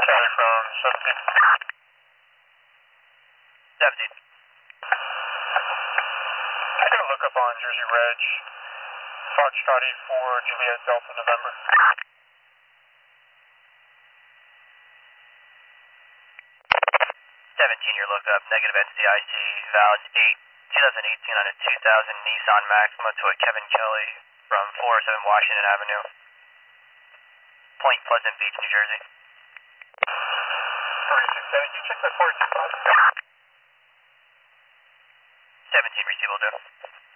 Charlie from 17. 17. I got a lookup on Jersey Reg. Foxtrot 84, Juliet Delta, November. 17, your lookup, negative NCIC, valid 2018 on a 2000 Nissan Maxima to a Kevin Kelly from 407 Washington Avenue, Point Pleasant Beach, New Jersey. 46, can you check that 425? 17, receive will do.